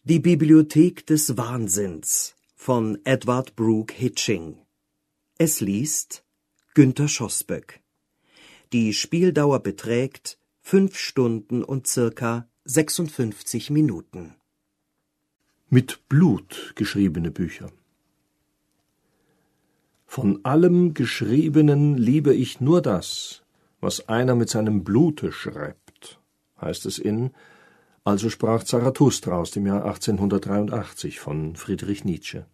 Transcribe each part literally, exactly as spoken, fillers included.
Die Bibliothek des Wahnsinns von Edward Brooke Hitching. Es liest Günter Schoßböck. Die Spieldauer beträgt fünf Stunden und circa sechsundfünfzig Minuten. Mit Blut geschriebene Bücher. Von allem Geschriebenen liebe ich nur das, was einer mit seinem Blute schreibt, heißt es in Also sprach Zarathustra aus dem Jahr achtzehnhundertdreiundachtzig von Friedrich Nietzsche.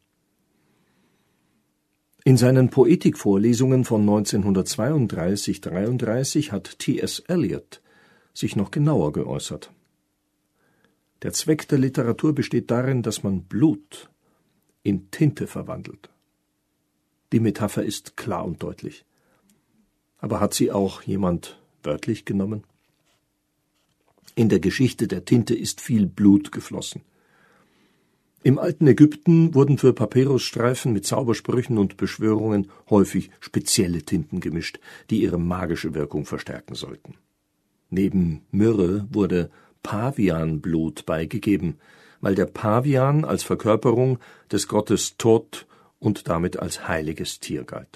In seinen Poetikvorlesungen von neunzehnhundertzweiunddreißig bis dreiunddreißig hat T S Eliot sich noch genauer geäußert. Der Zweck der Literatur besteht darin, dass man Blut in Tinte verwandelt. Die Metapher ist klar und deutlich. Aber hat sie auch jemand wörtlich genommen? In der Geschichte der Tinte ist viel Blut geflossen. Im alten Ägypten wurden für Papyrusstreifen mit Zaubersprüchen und Beschwörungen häufig spezielle Tinten gemischt, die ihre magische Wirkung verstärken sollten. Neben Myrrhe wurde Pavianblut beigegeben, weil der Pavian als Verkörperung des Gottes Thoth und damit als heiliges Tier galt.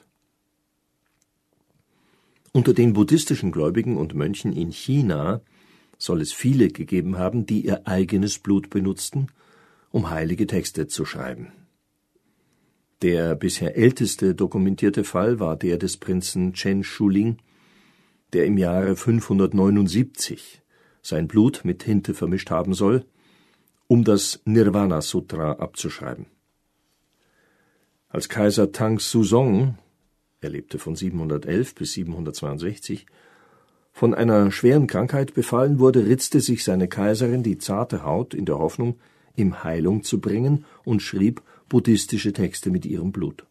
Unter den buddhistischen Gläubigen und Mönchen in China soll es viele gegeben haben, die ihr eigenes Blut benutzten, um heilige Texte zu schreiben. Der bisher älteste dokumentierte Fall war der des Prinzen Chen Shuling, der im Jahre fünfhundertneunundsiebzig sein Blut mit Tinte vermischt haben soll, um das Nirvana-Sutra abzuschreiben. Als Kaiser Tang Suzong, er lebte von siebenhundertelf bis siebenhundertzweiundsechzig, von einer schweren Krankheit befallen wurde, ritzte sich seine Kaiserin die zarte Haut in der Hoffnung, ihm Heilung zu bringen, und schrieb buddhistische Texte mit ihrem Blut.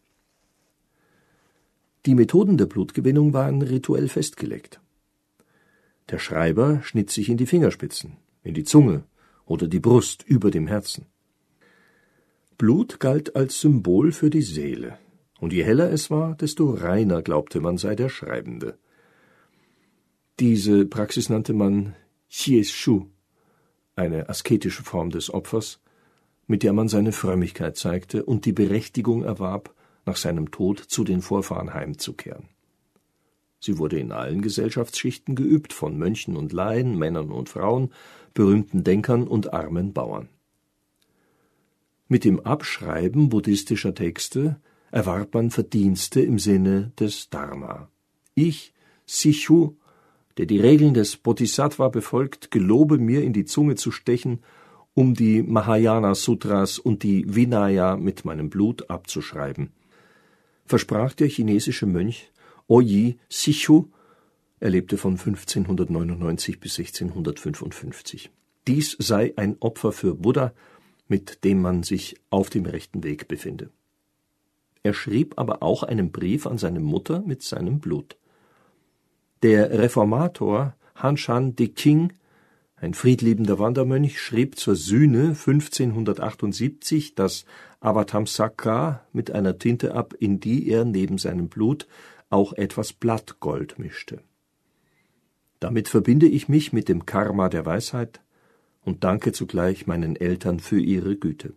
Die Methoden der Blutgewinnung waren rituell festgelegt. Der Schreiber schnitt sich in die Fingerspitzen, in die Zunge oder die Brust über dem Herzen. Blut galt als Symbol für die Seele, und je heller es war, desto reiner glaubte man sei der Schreibende. Diese Praxis nannte man Qieshu, eine asketische Form des Opfers, mit der man seine Frömmigkeit zeigte und die Berechtigung erwarb, nach seinem Tod zu den Vorfahren heimzukehren. Sie wurde in allen Gesellschaftsschichten geübt, von Mönchen und Laien, Männern und Frauen, berühmten Denkern und armen Bauern. Mit dem Abschreiben buddhistischer Texte erwarb man Verdienste im Sinne des Dharma. Ich, Sichu, der die Regeln des Bodhisattva befolgt, gelobe mir in die Zunge zu stechen, um die Mahayana-Sutras und die Vinaya mit meinem Blut abzuschreiben, versprach der chinesische Mönch Oyi Sichu, er lebte von fünfzehnhundertneunundneunzig bis sechzehnhundertfünfundfünfzig. Dies sei ein Opfer für Buddha, mit dem man sich auf dem rechten Weg befinde. Er schrieb aber auch einen Brief an seine Mutter mit seinem Blut. Der Reformator Hanshan de King, ein friedliebender Wandermönch, schrieb zur Sühne fünfzehnhundertachtundsiebzig das Avatamsaka mit einer Tinte ab, in die er neben seinem Blut auch etwas Blattgold mischte. Damit verbinde ich mich mit dem Karma der Weisheit und danke zugleich meinen Eltern für ihre Güte.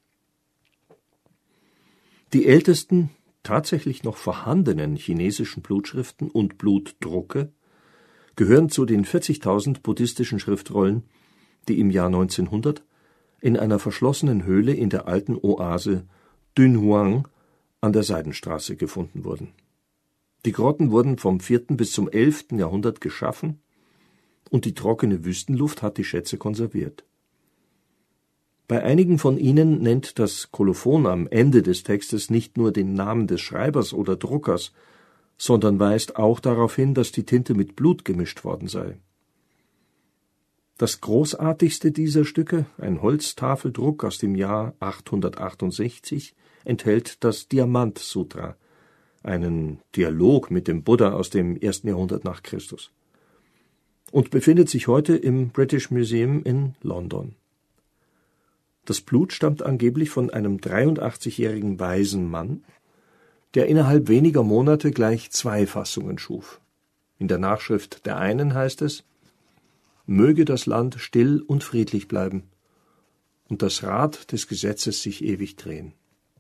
Die ältesten, tatsächlich noch vorhandenen chinesischen Blutschriften und Blutdrucke gehören zu den vierzigtausend buddhistischen Schriftrollen, die im Jahr neunzehnhundert in einer verschlossenen Höhle in der alten Oase Dunhuang an der Seidenstraße gefunden wurden. Die Grotten wurden vom vierten bis zum elften Jahrhundert geschaffen, und die trockene Wüstenluft hat die Schätze konserviert. Bei einigen von ihnen nennt das Kolophon am Ende des Textes nicht nur den Namen des Schreibers oder Druckers, sondern weist auch darauf hin, dass die Tinte mit Blut gemischt worden sei. Das großartigste dieser Stücke, ein Holztafeldruck aus dem Jahr achthundertachtundsechzig, enthält das Diamant-Sutra, einen Dialog mit dem Buddha aus dem ersten Jahrhundert nach Christus, und befindet sich heute im British Museum in London. Das Blut stammt angeblich von einem dreiundachtzigjährigen weisen Mann, der innerhalb weniger Monate gleich zwei Fassungen schuf. In der Nachschrift der einen heißt es: Möge das Land still und friedlich bleiben, und das Rad des Gesetzes sich ewig drehen.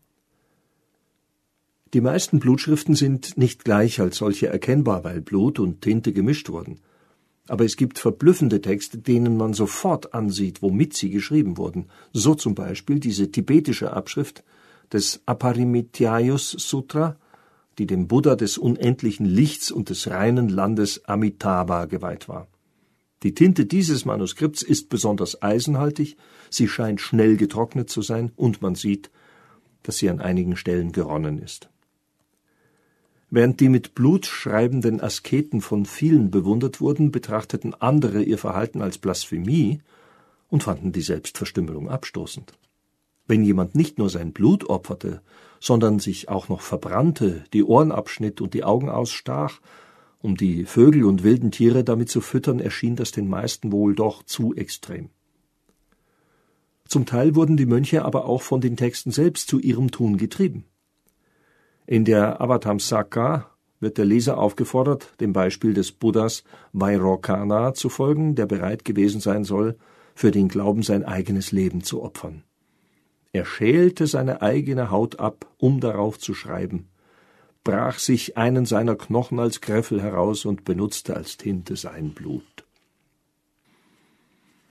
Die meisten Blutschriften sind nicht gleich als solche erkennbar, weil Blut und Tinte gemischt wurden. Aber es gibt verblüffende Texte, denen man sofort ansieht, womit sie geschrieben wurden. So zum Beispiel diese tibetische Abschrift des Aparimithyayus Sutra, die dem Buddha des unendlichen Lichts und des reinen Landes Amitabha geweiht war. Die Tinte dieses Manuskripts ist besonders eisenhaltig, sie scheint schnell getrocknet zu sein und man sieht, dass sie an einigen Stellen geronnen ist. Während die mit Blut schreibenden Asketen von vielen bewundert wurden, betrachteten andere ihr Verhalten als Blasphemie und fanden die Selbstverstümmelung abstoßend. Wenn jemand nicht nur sein Blut opferte, sondern sich auch noch verbrannte, die Ohren abschnitt und die Augen ausstach, um die Vögel und wilden Tiere damit zu füttern, erschien das den meisten wohl doch zu extrem. Zum Teil wurden die Mönche aber auch von den Texten selbst zu ihrem Tun getrieben. In der Avatamsaka wird der Leser aufgefordert, dem Beispiel des Buddhas Vairocana zu folgen, der bereit gewesen sein soll, für den Glauben sein eigenes Leben zu opfern. Er schälte seine eigene Haut ab, um darauf zu schreiben, brach sich einen seiner Knochen als Griffel heraus und benutzte als Tinte sein Blut.